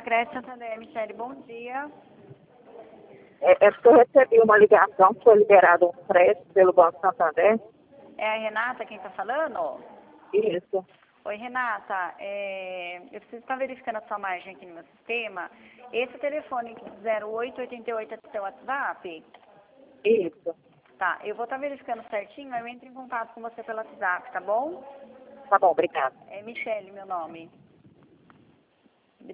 Lacrete Santander, Michele, bom dia. É porque eu recebi uma ligação que foi liberado um crédito pelo Banco Santander. É a Renata quem está falando? Isso, Oi, Renata. Eu preciso estar verificando a sua margem aqui no meu sistema. Esse telefone 0888 é do seu WhatsApp? isso. Tá, eu vou estar verificando certinho, aí eu entro em contato com você pelo WhatsApp, tá bom? Tá bom, obrigada. É Michele, meu nome.